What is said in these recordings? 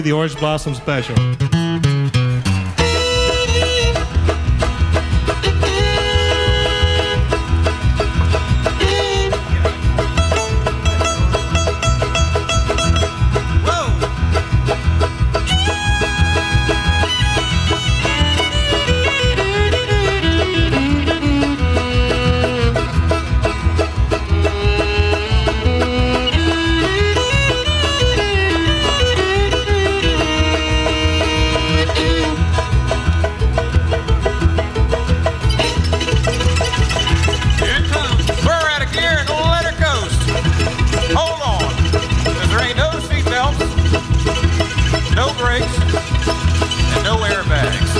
The Orange Blossom Special. No brakes, and no airbags.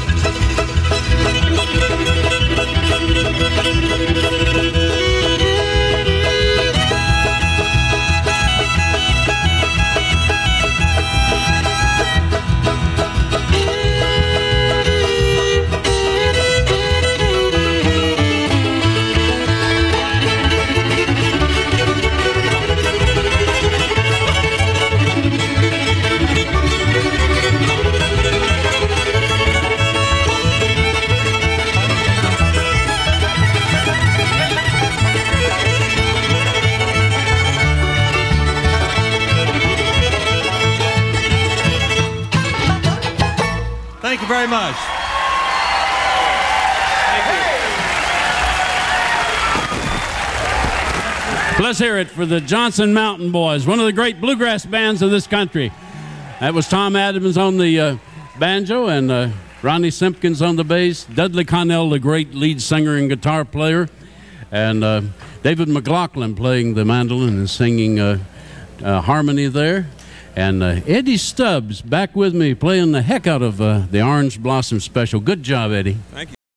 Thank you very much. Let's hear it for the Johnson Mountain Boys, one of the great bluegrass bands of this country. That was Tom Adams on the banjo and Ronnie Simpkins on the bass, Dudley Connell, the great lead singer and guitar player, and David McLaughlin playing the mandolin and singing harmony there. And Eddie Stubbs back with me playing the heck out of the Orange Blossom Special. Good job, Eddie. Thank you.